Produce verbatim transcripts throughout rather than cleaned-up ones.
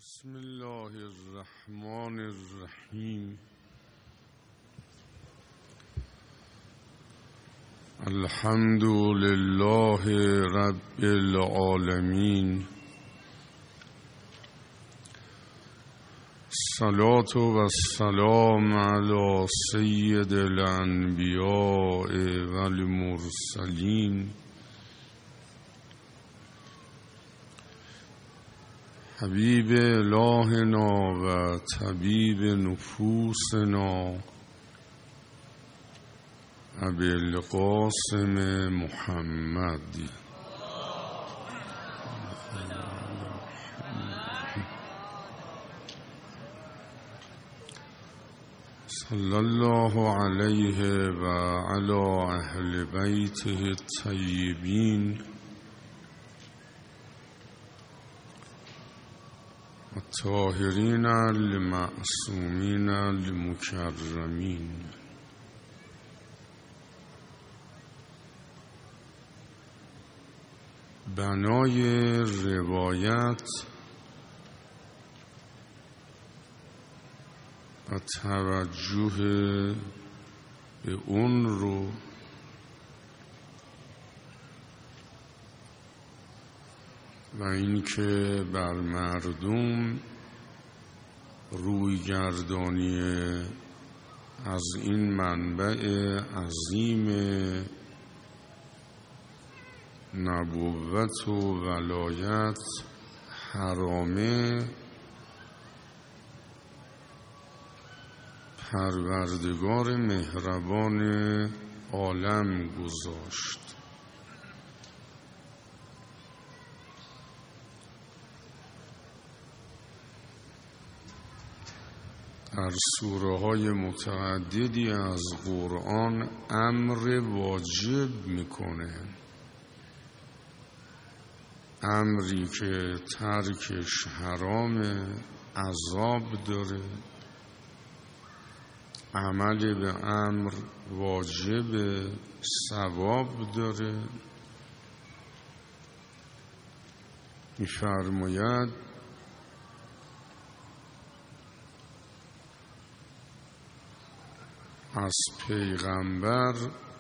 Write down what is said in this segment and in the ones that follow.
بسم الله الرحمن الرحیم. الحمد لله رب العالمین. الصلاة و السلام علی سید الانبیاء و المرسلین حبیب الهنا و طبیب نفوسنا ابی القاسم محمد. صلی الله علیه و علی اهل بیته الطیبین الطاهرین المعصومین المکرمین. بنای روایت و توجه به اون رو و اینکه بر مردم روی گردانی از این منبع عظیم نبوت و ولایت حرامه پروردگار مهربان عالم گذاشت. در سوره های متعددی از قرآن امر واجب میکنه، امری که ترکش حرام عذاب داره، عمل به امر واجب ثواب داره. می‌فرماید از پیغمبر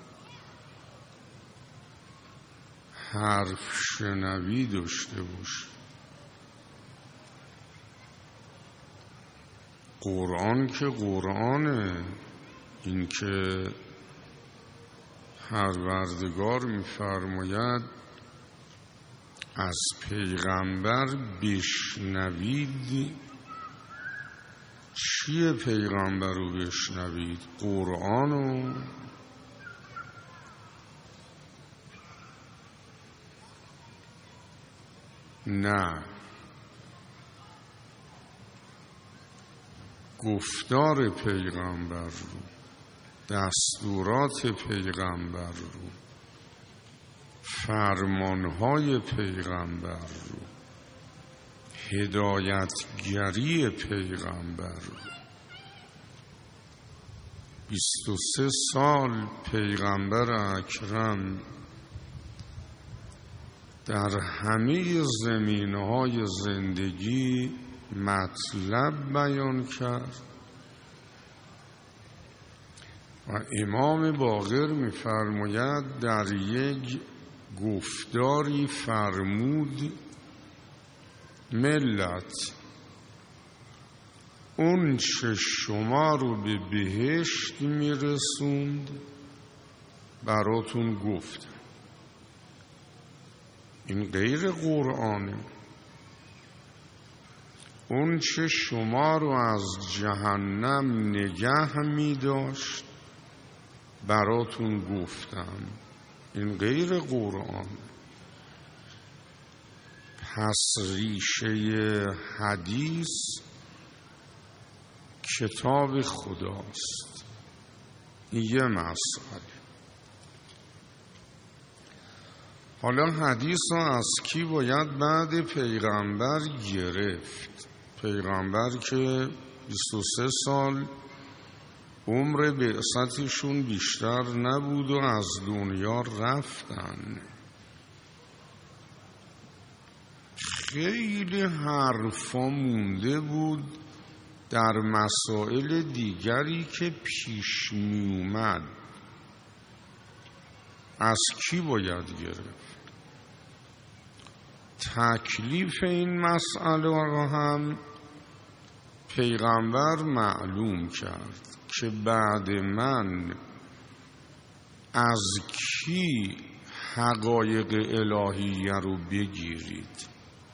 حرف شنوی داشته باش. قرآن که قرآنه، این که پروردگار می‌فرماید از پیغمبر بشنوید. چیه پیغمبر رو بشنوید؟ قرآنو. نه، گفتار پیغمبر رو، دستورات پیغمبر رو، فرمانهای پیغمبر رو، هدایتگری پیغمبر رو. بیست و سه سال پیغمبر اکرم در همه زمینه‌های زندگی مطلب بیان کرد و امام باقر می‌فرماید در یک گفتاری فرمود ملت، اون چه شما رو به بهشت میرسوند براتون گفت. این غیر قرآنه. اون چه شما رو از جهنم نگه می داشت براتون گفتم. این غیر قرآن. پس ریشه حدیث کتاب خداست. یه مسئله. حالا حدیث ها از کی باید بعد پیغمبر گرفت؟ پیغمبر که بیست و سه سال عمر بعثتشون بیشتر نبود و از دنیا رفتن. خیلی حرفا مونده بود در مسائل دیگری که پیش می اومد. از کی باید گرفت؟ تکلیف این مسئله را هم پیغمبر معلوم کرد که بعد من از کی حقایق الهیه رو بگیرید.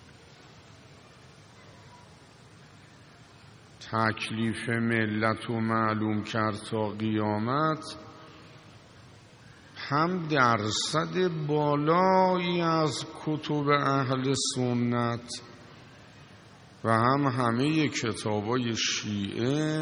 تکلیف ملت رو معلوم کرد تا قیامت، هم درصد بالایی از کتب اهل سنت و هم همه کتابای شیعه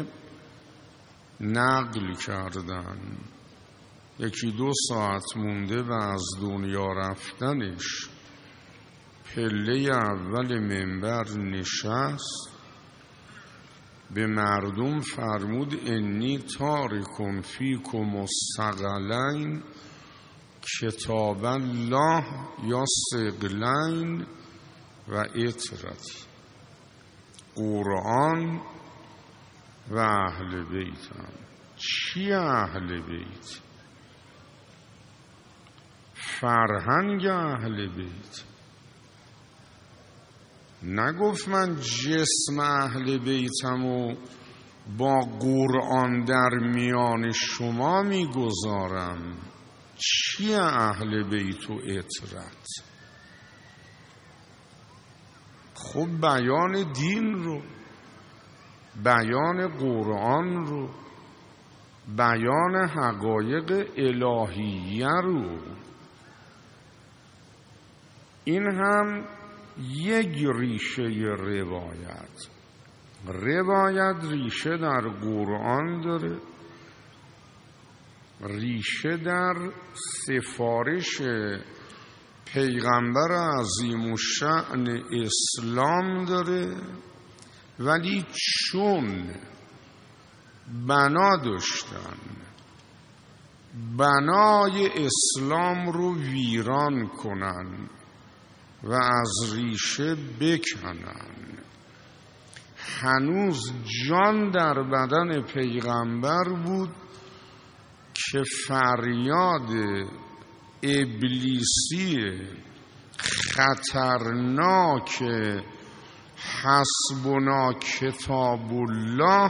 نقل کردن. یکی دو ساعت مونده و از دنیا رفتنش پله اول منبر نشست، به مردم فرمود انی تارکم فیکم الثقلین کتاب الله یا ثقلین و اطرتی، قرآن و اهل بیت. هم چی اهل بیت؟ فرهنگ اهل بیت. نگفت من جسم اهل بیتم و با قرآن در میان شما میگذارم. چی اهل بیت و اطرت؟ خب بیان دین رو، بیان قرآن رو، بیان حقایق الهیه رو. این هم یک ریشه روایت. روایت ریشه در قرآن داره، ریشه در سفارش پیغمبر عظیم الشأن اسلام داره، ولی چون بنا داشتن بنای اسلام رو ویران کنن و از ریشه بکنن، هنوز جان در بدن پیغمبر بود که فریاد ابلیسی خطرناک حسبنا کتاب الله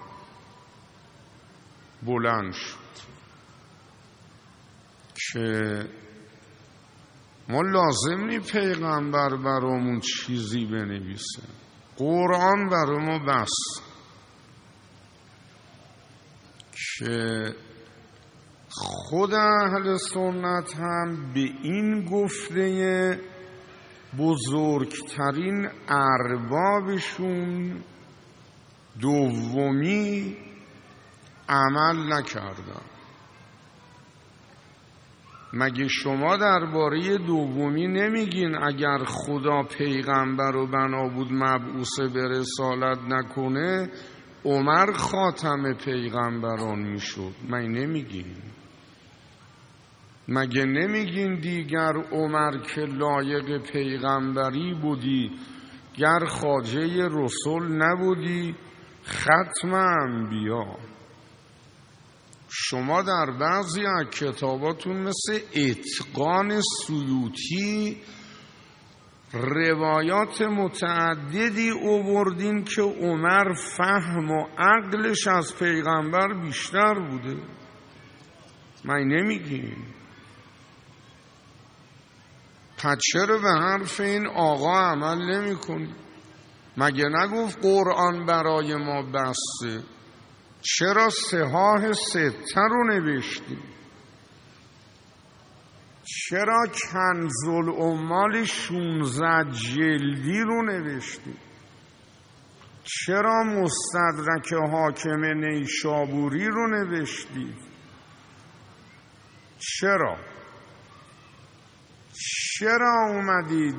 بلند شد که ما لازم نی پیغمبر برامون چیزی بنویسه، قرآن برای ما بس. که خود اهل سنت هم به این گفته بزرگترین اربابشون دومی عمل نکردن. مگه شما درباره دومی نمیگین اگر خدا پیغمبر رو بنا بود مبعوث به رسالت نکنه عمر خاتم پیغمبران میشد؟ مگه نمیگین؟ مگه نمیگین دیگر عمر که لایق پیغمبری بودی، گر خواجه رسول نبودی ختم انبیا؟ شما در بعضی از کتاباتون مثل اتقان سیوطی روایات متعددی آوردین که عمر فهم و عقلش از پیغمبر بیشتر بوده. من نمیگین؟ پس چرا به حرف این آقا عمل نمی کنی؟ مگه نگفت قرآن برای ما بسته؟ چرا صحاح سته رو نوشتی؟ چرا کنز العمال شونزده جلدی رو نوشتی؟ چرا مستدرک حاکم نیشابوری رو نوشتی؟ چرا؟ چرا اومدید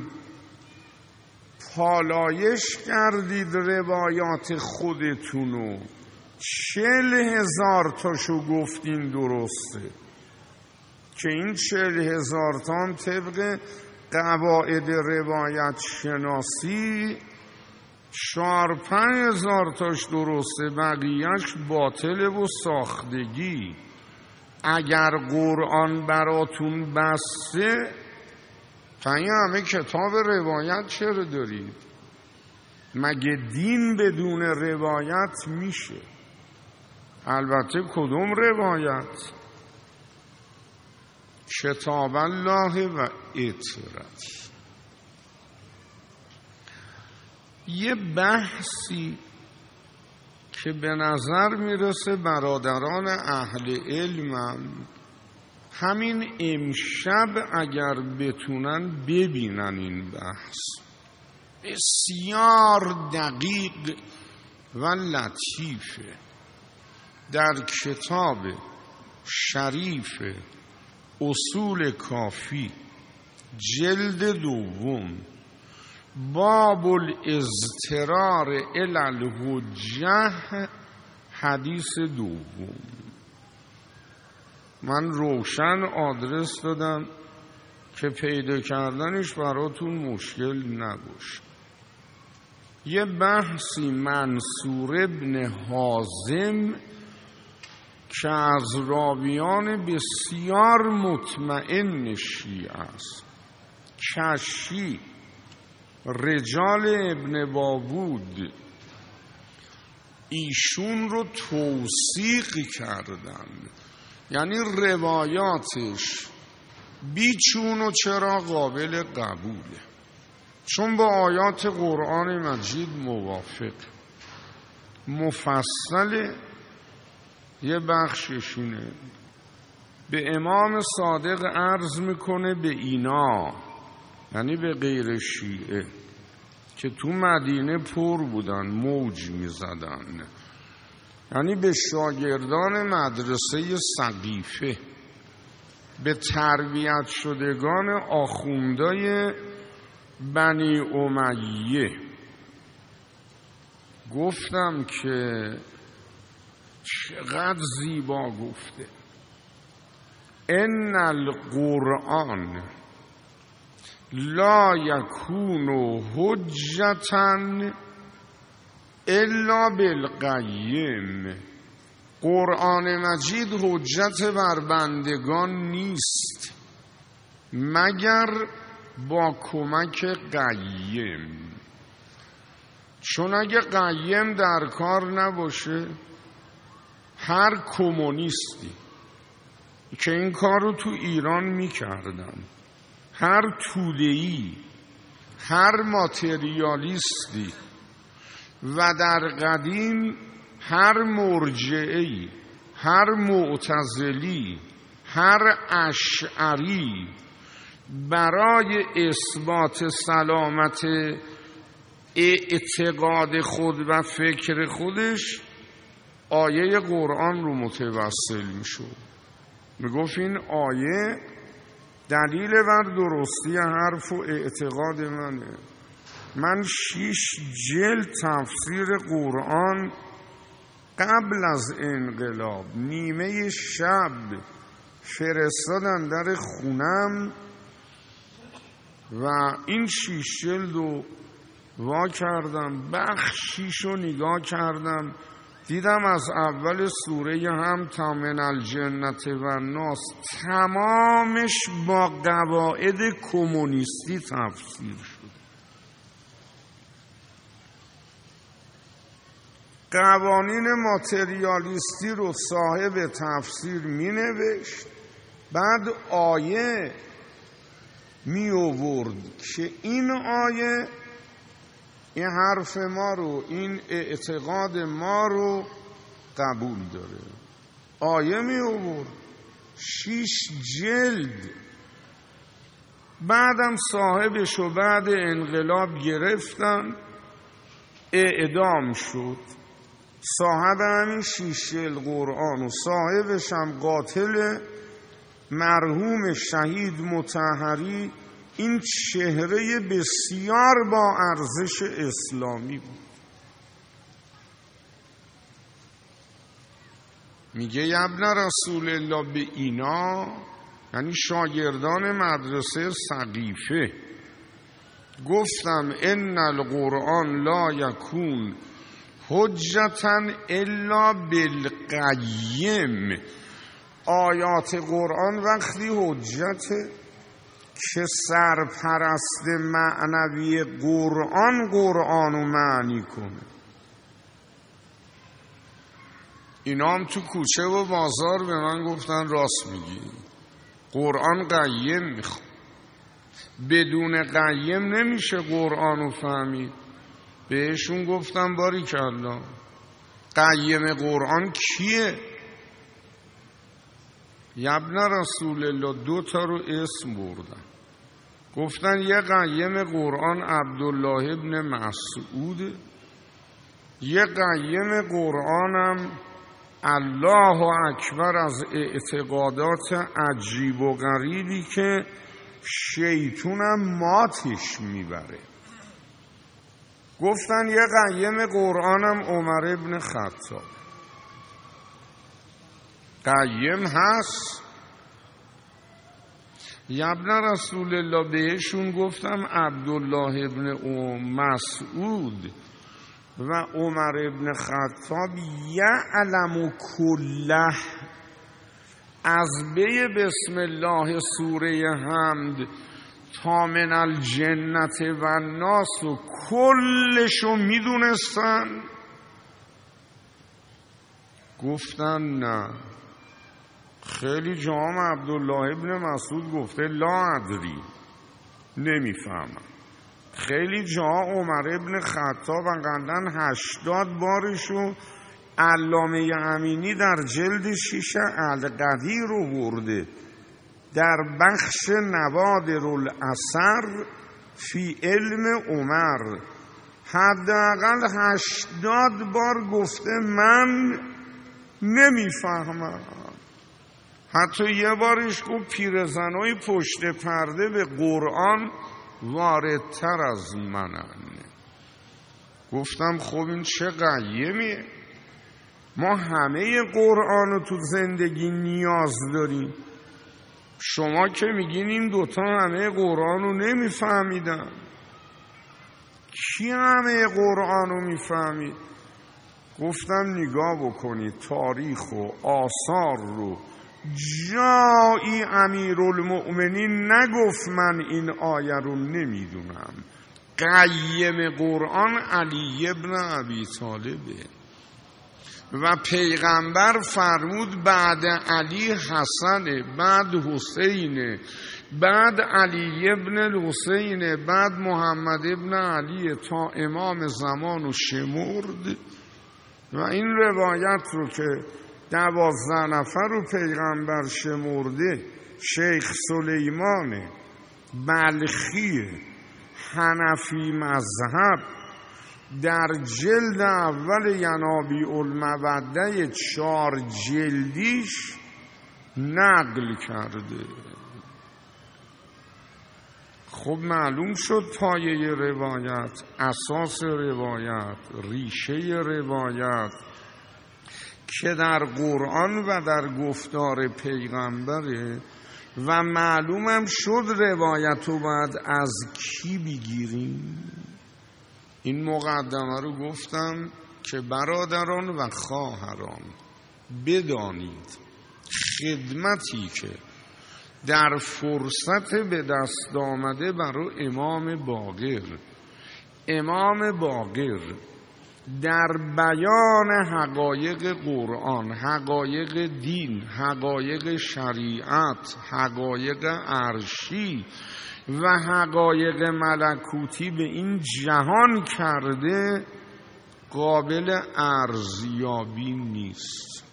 پالایش کردید روایات خودتونو؟ چهل هزار تاشو گفتین درسته که این چهل هزار تا هم طبق قواعد روایت شناسی چهار پنج هزار تاش درسته، بقیهش باطله و ساختگی. اگر قرآن براتون بسته، این همه کتاب روایت چرا دارید؟ مگه دین بدون روایت میشه؟ البته کدوم روایت؟ کتاب الله و اطرتی. یه بحثی که به نظر میرسه برادران اهل علمم همین امشب اگر بتونن ببینن این بحث، بسیار دقیق و لطیفه. در کتاب شریف اصول کافی جلد دوم باب الاضطرار الی الحجه حدیث دوم، من روشن آدرس دادم که پیدا کردنش براتون مشکل نباشه. یه بحثی منصور ابن حازم که از راویان بسیار مطمئن شیعه است، کشی رجال ابن بابود ایشون رو توثیق کردن، یعنی روایاتش بیچون و چرا قابل قبوله، چون با آیات قرآن مجید موافق. مفصل یه بخششونه به امام صادق عرض میکنه، به اینا یعنی به غیر شیعه که تو مدینه پر بودن موج میزدن، یعنی به شاگردان مدرسه سقیفه، به تربیت شدگان آخوندای بنی امیه. گفتم که چقدر زیبا گفته، ان القرآن لا یکون حجتا الا بالقیم. قرآن مجید حجت بر بندگان نیست مگر با کمک قیم، چون اگه قیم در کار نباشه، هر کمونیستی که این کار رو تو ایران میکردن، هر توده‌ای، هر ماتریالیستی و در قدیم هر مرجعی، هر معتزلی، هر اشعری، برای اثبات سلامت اعتقاد خود و فکر خودش آیه قرآن رو متوسل میشد. میگفت این آیه دلیل بر درستی حرف و اعتقاد منه. من شیش جلد تفسیر قرآن قبل از انقلاب نیمه شب فرستادن در خونم و این شیش جلد رو وا کردم، بخشیش رو نگاه کردم، دیدم از اول سوره هم تا من الجنت و الناس تمامش با قواعد کمونیستی تفسیر شد. قوانین ماتریالیستی رو صاحب تفسیر می نوشت، بعد آیه می آورد که این آیه این حرف ما رو، این اعتقاد ما رو قبول داره. آیه می آورد شیش جلد. بعدم صاحبشو بعد انقلاب گرفتن، اعدام شد. صاحب همین شیش جلد قرآن و صاحبش هم قاتل مرحوم شهید مطهری، این چهره بسیار با ارزش اسلامی بود. میگه ابن رسول الله به اینا، یعنی شاگردان مدرسه سقیفه. گفتم ان القرآن لا یکون حجتا الا بالقیم. آیات قرآن وقتی حجته که سرپرست معنوی قرآن قرآنو معنی کنه. اینا هم تو کوچه و بازار به من گفتن راست میگی، قرآن قیم میخواد. بدون قیم نمیشه قرآنو فهمید. بهشون گفتم باریکالله، قیم قرآن کیه؟ یبن رسول الله دو تا رو اسم بردن. گفتن یه قیم قرآن عبدالله ابن مسعود، یه قیم قرآنم الله اکبر از اعتقادات عجیب و غریبی که شیطونم ماتش میبره. گفتن یه قیم قرآنم عمر ابن خطاب. قیم هست. یبن رسول الله بهشون گفتم عبدالله ابن مسعود و عمر ابن خطاب یعلم کله، از بی بسم الله سوره حمد تا من الجنت و الناس و کلشو میدونستن. گفتن نه، خیلی جام عبدالله ابن مسعود گفته لا ادری، نمیفهمم. خیلی جا عمر ابن خطاب انقدر هشتاد بارشو علامه امینی در جلد شیشه القدیر رو برده در بخش نوادر الاثر فی علم عمر، حداقل هشتاد بار گفته من نمیفهمم. حتی یه بارش گفت پیرزنای پشت پرده به قرآن واردتر از منن. گفتم خب این چه قیمیه؟ ما همه قرآن رو تو زندگی نیاز داریم. شما که میگین این دوتا همه قرآن رو نمیفهمیدن، کی همه قرآن رو میفهمید؟ گفتم نگاه بکنید تاریخ و آثار رو، جایی امیرالمؤمنین نگفت من این آیه رو نمیدونم. قیم قرآن علی ابن ابی طالبه و پیغمبر فرمود بعد علی حسنه، بعد حسینه، بعد علی ابن الحسین، بعد محمد ابن علی، تا امام زمان و شمرد. و این روایت رو که دوازده نفر رو پیغمبر شمرده، شیخ سلیمان بلخی حنفی مذهب در جلد اول ینابیع الموده چار جلدیش نقل کرده. خب معلوم شد پایه روایت، اساس روایت، ریشه روایت که در قرآن و در گفتار پیغمبره. و معلومم شد روایت رو باید از کی بگیریم. این مقدمه رو گفتم که برادران و خواهران بدانید خدمتی که در فرصت به دست آمده برای امام باقر، امام باقر در بیان حقایق قرآن، حقایق دین، حقایق شریعت، حقایق عرشی و حقایق ملکوتی به این جهان کرده، قابل ارزیابی نیست.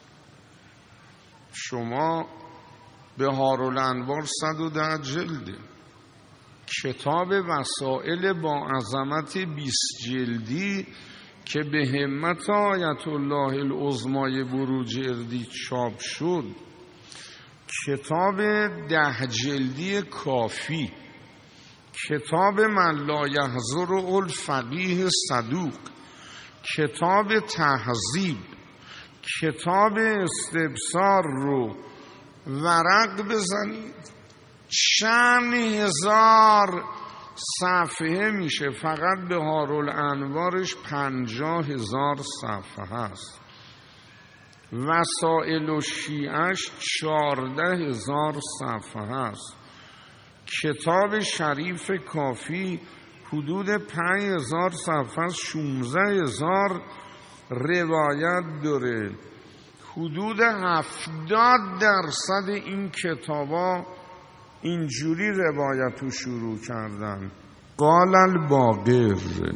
شما بهارالانوار صد و ده جلده، کتاب وسائل با عظمت بیست جلدی که به همت آیت الله العظمای بروجردی چاپ شد، کتاب ده جلدی کافی، کتاب من لا یحضر الفقیه صدوق، کتاب تهذیب، کتاب استبصار رو ورق بزنید چند هزار صفحه میشه. فقط بهارالانوارش پنجاه هزار صفحه هست. وسائل و شیعش چارده هزار صفحه هست. کتاب شریف کافی حدود پنج هزار صفحه هست. شونزده هزار روایت داره. حدود هفتاد درصد این کتابا اینجوری روایت رو شروع کردن: قال الباقر.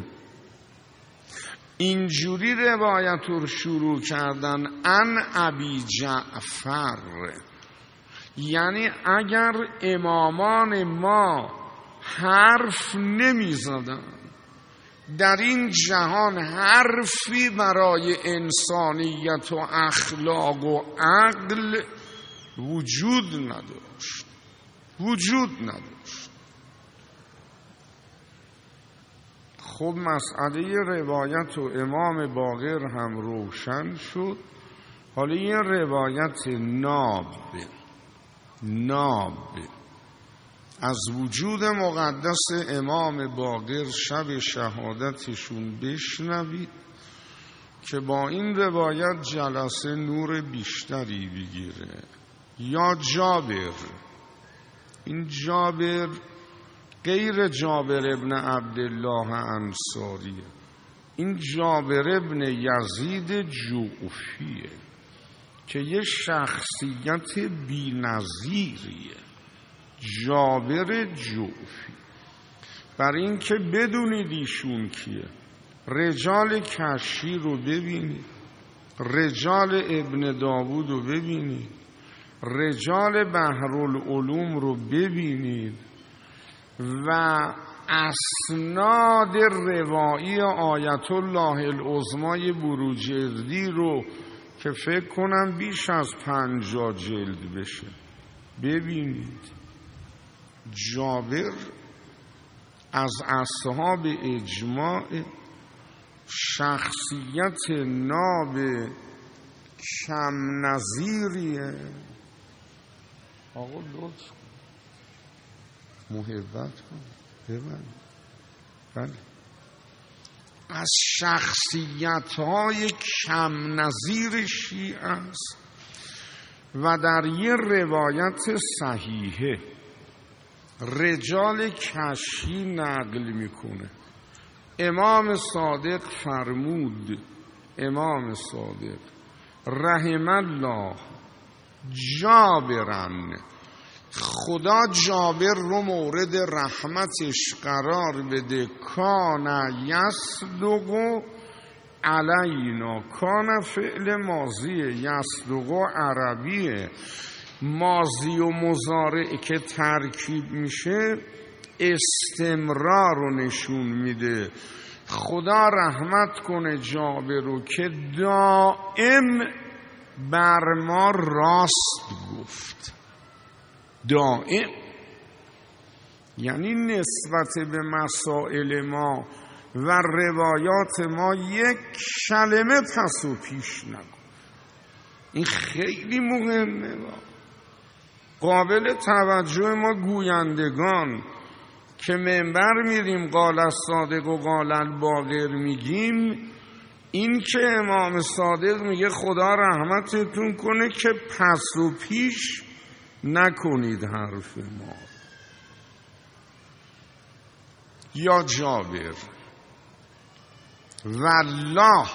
اینجوری روایت رو شروع کردن: ان ابی جعفر. یعنی اگر امامان ما حرف نمی زدن، در این جهان حرفی برای انسانیت و اخلاق و عقل وجود نداشت وجود نداشت. خب مسئله روایت و امام باقر هم روشن شد. حالا یه روایت ناب ناب از وجود مقدس امام باقر شب شهادتشون بشنوید که با این روایت جلسه نور بیشتری بگیره. یا جابر. این جابر غیر جابر ابن عبدالله انصاریه. این جابر ابن یزید جعفیه که یه شخصیت بی‌نظیریه. جابر جعفی. برای این که بدونید ایشون کیه، رجال کشی رو ببینید، رجال ابن داوود رو ببینید، رجال بحرالعلوم رو ببینید و اسناد روایی آیت الله العظمای بروجردی رو که فکر کنم بیش از پنجاه جلد بشه ببینید. جابر از اصحاب اجماع، شخصیت ناب کم نظیریه. آقا لطف محبت کن ببند. بله، از شخصیت‌های کم نظیر شیعه است و در یه روایت صحیحه رجال کشی نقل میکنه. امام صادق فرمود، امام صادق رحم الله جابرن، خدا جابر رو مورد رحمتش قرار بده. کان یصدق علینا. کان فعل ماضیه، یصدق عربیه. ماضی و مضارع که ترکیب میشه استمرار رو نشون میده. خدا رحمت کنه جابر رو که دائم بر ما راست گفت. دائم یعنی نسبت به مسائل ما و روایات ما یک کلمه پس و پیش نگفت. این خیلی مهمه. قابل توجه ما گویندگان که منبر میریم قال الصادق و قال الباقر میگیم، این که امام صادق میگه خدا رحمتتون کنه که پس و پیش نکنید حرف ما. یا جابر والله،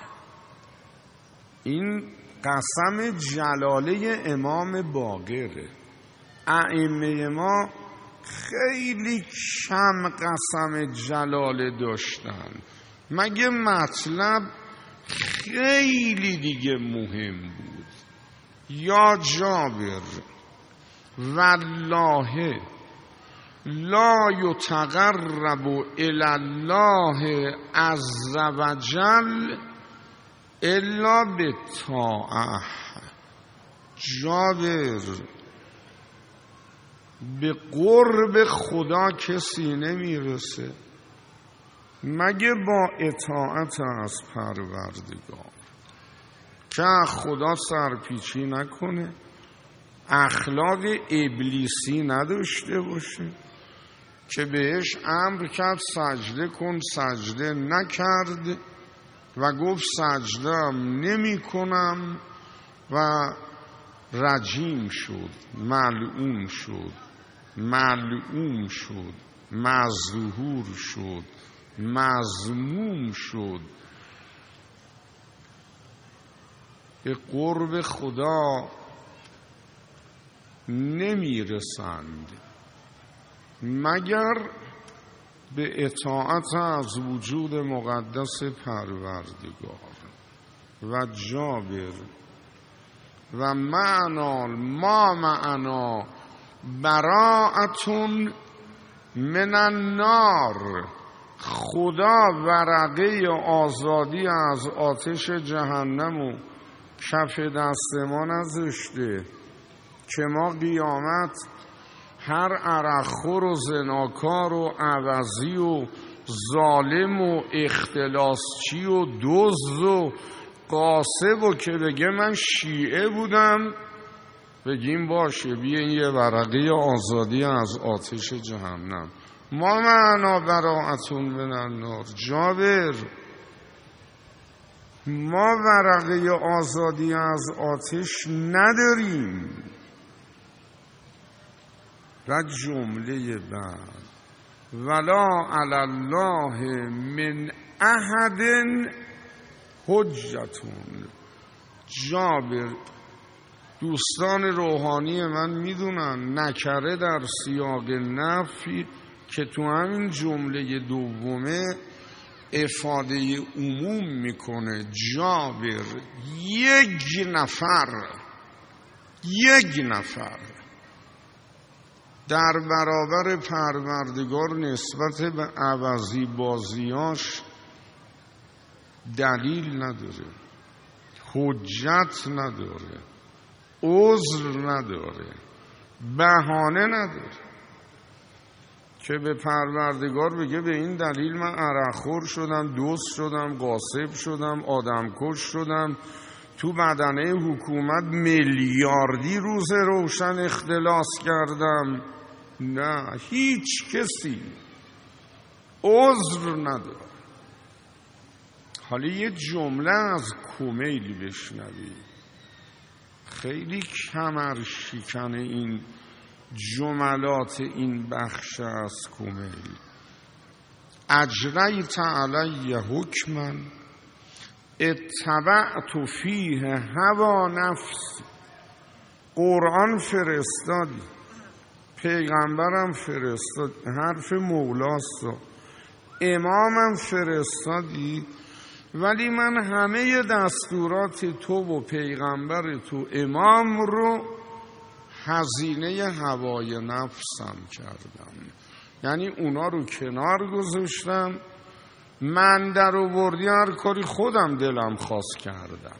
این قسم جلاله امام باقره. ائمه ما خیلی کم قسم جلاله داشتن، مگه مطلب خیلی دیگه مهم بود. یا جابر والله لا یتقرب الی الله عز وجل الا بالطاعه. جابر به قرب خدا کسی نمیرسه مگه با اطاعت از پروردگار، که خدا سرپیچی نکنه، اخلاق ابلیسی نداشته باشه که بهش امر کرد سجده کن، سجده نکرد و گفت سجده‌ام نمی کنم و رجیم شد، ملعون شد، ملعون شد، مظهور شد، مذموم شد، به قرب خدا نمی رسند مگر به اطاعت از وجود مقدس پروردگار. و جابر و معنا ما معنا براءتون من النار، خدا ورقه آزادی از آتش جهنم و کف دست ما نذاشته که ما قیامت هر عرقخور و زناکار و عوضی و ظالم و اختلاسچی و دزد و قاسب و که بگه من شیعه بودم بگیم باشه بیا این یه ورقه آزادی از آتش جهنم. ما معنا براءتون من النار. جابر ما ورقه آزادی از آتش نداریم. و جمله بعد ولا علی الله من احد حجتون. جابر دوستان روحانی من میدونن نکره در سیاق نفی که تو همین جمله دومه افاده عموم میکنه. جابر یک نفر یک نفر در برابر پروردگار نسبت به عوضی بازیاش دلیل نداره، حجت نداره، عذر نداره، بهانه نداره که به پروردگار بگه به این دلیل من عرقخور شدم، دزد شدم، غاصب شدم، آدمکش شدم، تو بدنه حکومت میلیاردی روز روشن اختلاس کردم. نه، هیچ کسی عذر نداره. حالا یه جمله از کمیل بشنوید، خیلی کمر شکن این جملات این بخش از کمیل. اجریت علی حکما اتبعت فیه هوا نفس. قرآن فرستادی، پیغمبرم فرستاد، حرف مولاست، امامم فرستادی، ولی من همه دستورات تو و پیغمبر تو امام رو هزینه هوای نفسم کردم، یعنی اونا رو کنار گذاشتم، من در آوردی هر کاری خودم دلم خواست کردم.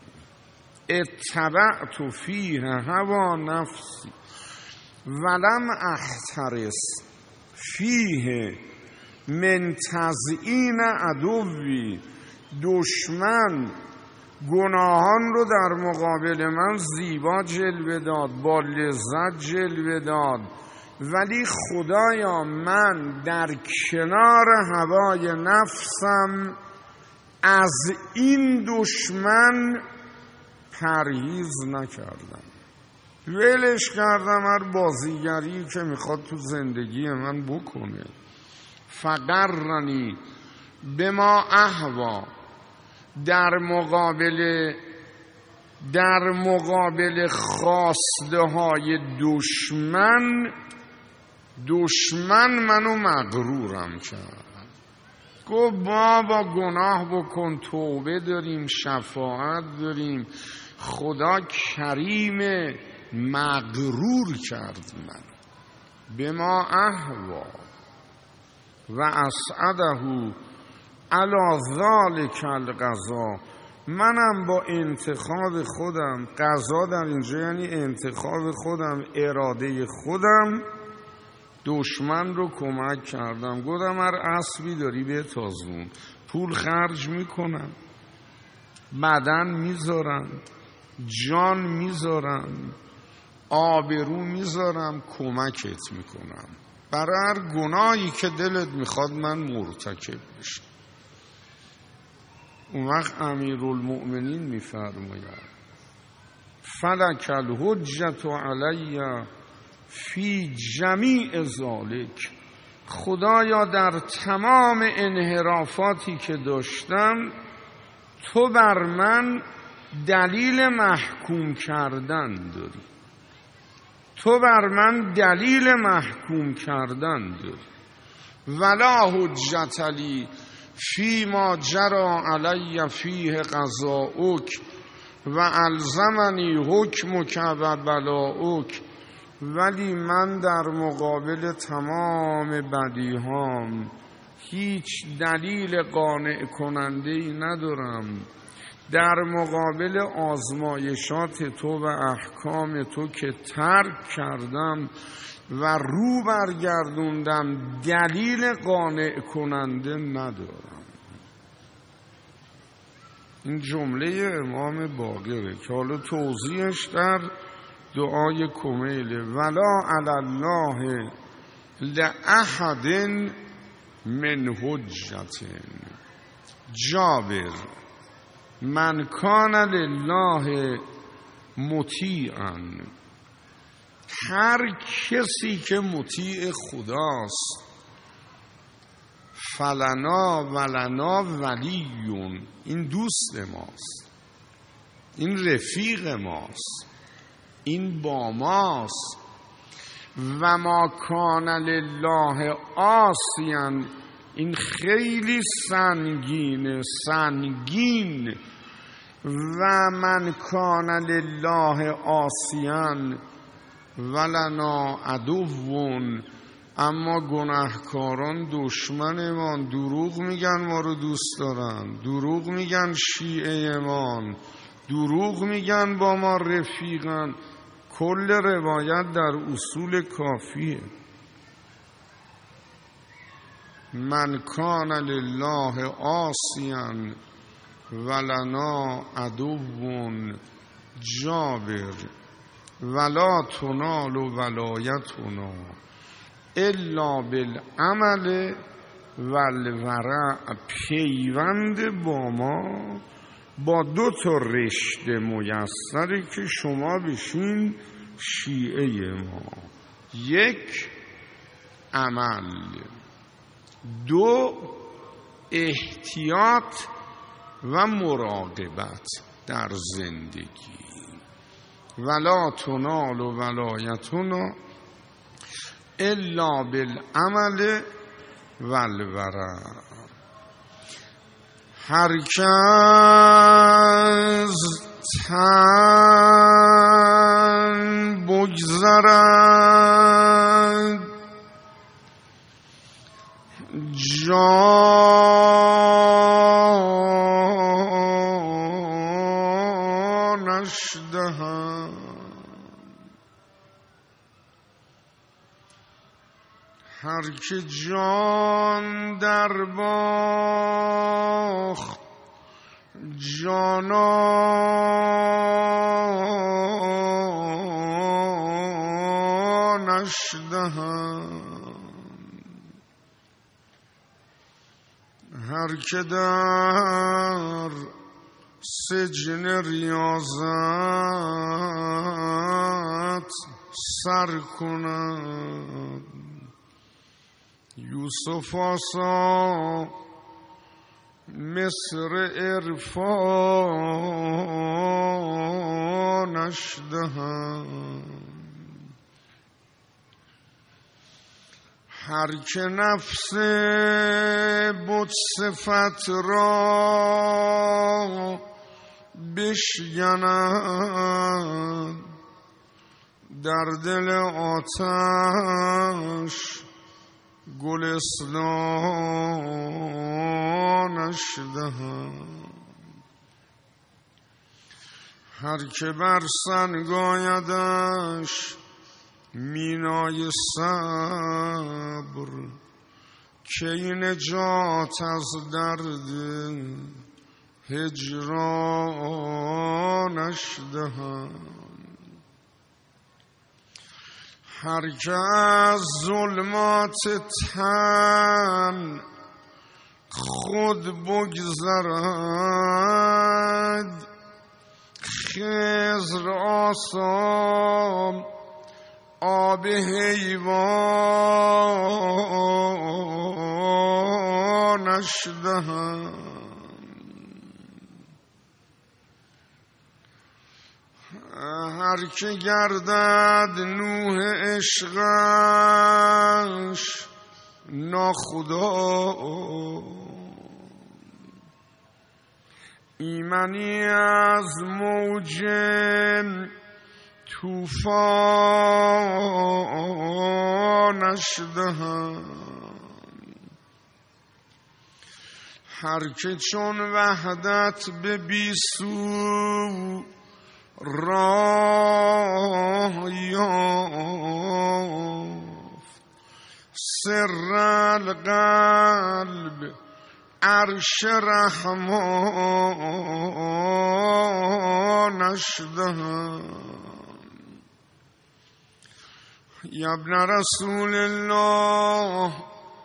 اتبعت فیه هوا نفسی ولم احترس فیه من تزیین عدوی. دشمن گناهان رو در مقابل من زیبا جلوه داد، با لذت جلوه داد، ولی خدایا من در کنار هوای نفسم از این دشمن پرهیز نکردم، ولش کردم هر بازیگری که میخواد تو زندگی من بکنه. فقرنی به ما اهوا، در مقابل در مقابل خواسته های دشمن دشمن منو مغرورم کرد. گفت بابا گناه بکن، توبه داریم، شفاعت داریم، خدا کریمه، مغرور کرد من. به ما اهوا و اسعده علی ذلک القضا. منم با انتخاب خودم، قضا در اینجا یعنی انتخاب خودم، اراده خودم، دشمن رو کمک کردم. گفتم هر اسبی داری به تازون، پول خرج میکنم، بدن میذارم، جان میذارم، آبرو میذارم، کمکت میکنم برای هر گناهی که دلت میخواد من مرتکب بشم. اون وقت امیرالمؤمنین میفرماید فلک الحجة علی فی جمیع ذالک، خدایا در تمام انحرافاتی که داشتم تو بر من دلیل محکوم کردن داری، تو بر من دلیل محکوم کردن داری. ولا حجت لی فی ما جرى علی فیه قضاؤک و الزمنی حکمک و بلاؤک، ولی من در مقابل تمام بدیهام هیچ دلیل قانع کننده ای ندارم، در مقابل آزمایشات تو و احکام تو که ترک کردم و رو برگردوندم دلیل قانع کننده ندارم. این جمله امام باقره که حالا توضیحش در دعای کمیله. ولا علی الله لأحد من حجة. جابر من کان لله مطیعا، هر کسی که مطیع خداست، فلنا ولنا ولیون، این دوست ماست، این رفیق ماست، این با ماست. و ما کان لله عاصیا، این خیلی سنگینه، سنگین. و من کان لله عاصیا ولنا عدوون، اما گناهکاران دشمنمان، دروغ میگن ما رو دوست دارن، دروغ میگن شیعه مان، دروغ میگن با ما رفیقن. کل روایت در اصول کافیه. من کان لله عاصیا ولنا عدوون جابر ولا تنال ولایتنا الا بالعمل والورع. پیوند با ما با دو تا رشته میسره که شما بشین شیعه ما. یک، عمل. دو، احتیاط و مراقبت در زندگی. ولا تنال ولایتنا الا بالعمل والورع. هر کس تن بگذرد جانش دهد. هر که جان در باخت جانانش دهد. هر که در سجن ریاضت سر کند یوسف آسا مصر عرفانش دهد. هر که نفس بت صفت را بشکند در دل آتش گلستانش دهد. هر که بر سنگ آیدش مینای صبر کی نجات از درد هجرانش دهد. هر که از ظلمات تن خود بگذرد، خضر آسام آب حیوانش دهد. هر که گردد نوح عشقش ناخدا، ایمنی از موج طوفانش دهد. هر که چون وحدت به بی سو راه یافت، سر القلب عرش رحمانش دهد. یا ابن رسول الله،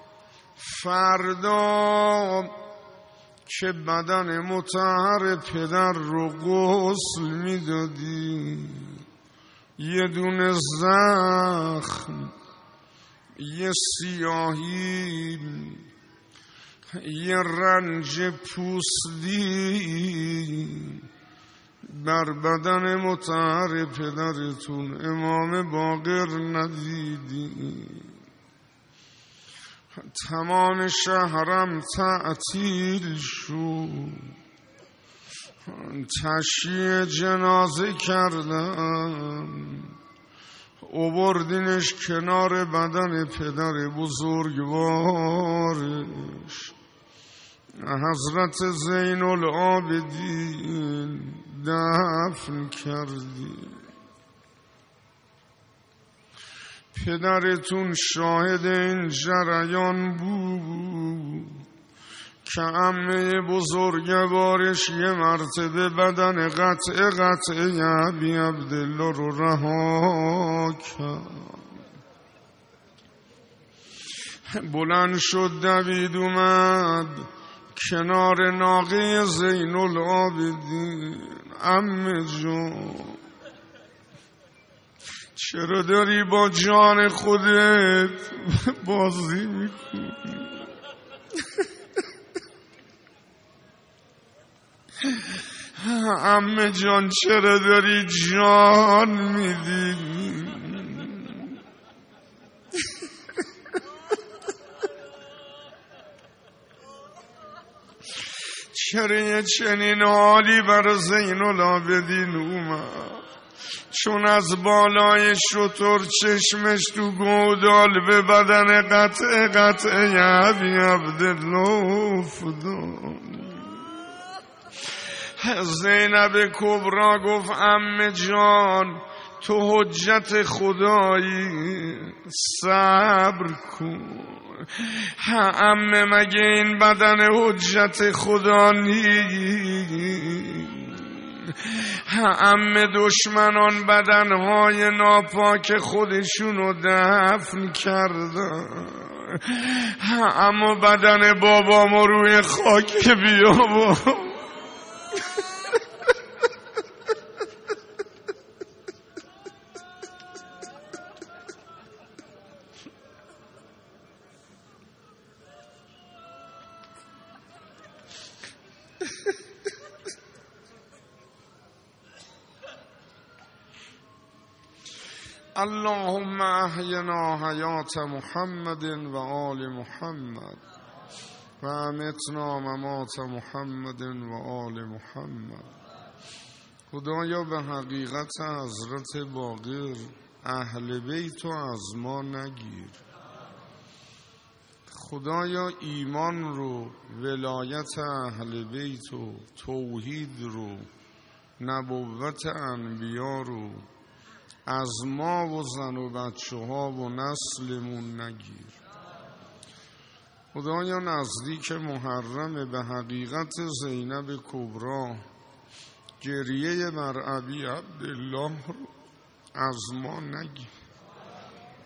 فردا که بدن مطهر پدر رو غسل میدادی، یه دونه زخم، یه سیاهی، یه رنج پوستی بر بدن مطهر پدرتون امام باقر ندیدی. تمام شهرم تعطیل شد، تشییع جنازه کردم، آوردینش کنار بدن پدر بزرگوارش، حضرت زین العابدین دفن کردی. پدرتون شاهد این جریان بود که عمه بزرگوارش یه مرتبه بدن قطع قطع ابی عبدالله رو رها کرد. بلند شد دوید اومد کنار ناقه زین العابدین. عمه جان، چرا داری با جان خودت بازی میکنی؟ عمه جان، چرا داری جان میدی؟ چرا یه چنین حالی بر زین العابدین اومد؟ چون از بالای شتر چشمش تو گودال به بدن قطع قطع ابی عبدالله افتاد. زینب کبرا گفت عمه جان، تو حجت خدایی، صبر کن. عمه مگه این بدن حجت خدا نیست؟ عمه دشمنان بدنهای ناپاک خودشونو دفن کردن، اما بدن بابامو روی خاک بیابان. اللهم احینا حیات محمد و آل محمد و امتنا ممات محمد و آل محمد. خدایا به حقیقت حضرت باقر اهل بیت و از ما نگیر. خدایا ایمان رو، ولایت اهل بیت و توحید رو، نبوت انبیا رو از ما و زن و بچه ها و نسلمون نگیر. خدایا نزدیک محرم به حقیقت زینب کبرا گریه بر ابی عبدالله رو از ما نگیر.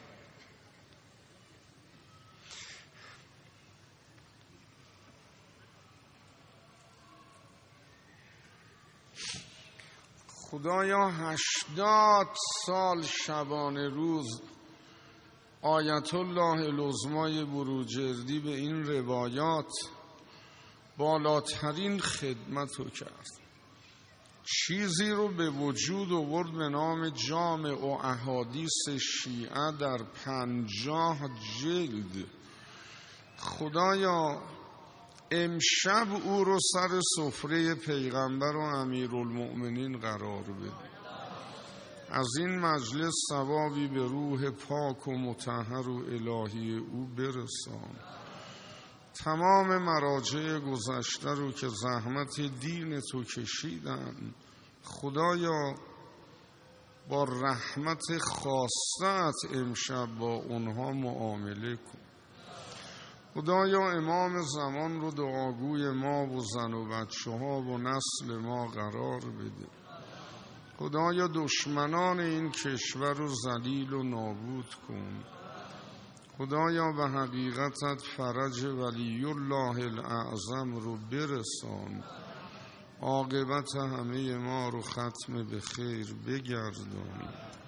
خدایا هشتاد سال شبانه روز آیت الله العظمای بروجردی به این روایات بالاترین خدمت رو کرد. چیزی رو به وجود آورد به نام جامع و احادیث شیعه در پنجاه جلد. خدایا امشب او رو سر سفره پیغمبر و امیرالمؤمنین قرار بده. از این مجلس ثوابی به روح پاک و مطهر و الهی او برسان. تمام مراجع گذشته رو که زحمت دین تو کشیدن، خدایا با رحمت خاصت امشب با اونها معامله کن. خدایا امام زمان رو دعاگوی ما و زن و بچه ها و نسل ما قرار بده. خدایا دشمنان این کشور رو ذلیل و نابود کن. خدایا به حقیقتت فرج ولی الله الاعظم رو برسان. عاقبت همه ما رو ختم به خیر بگردان.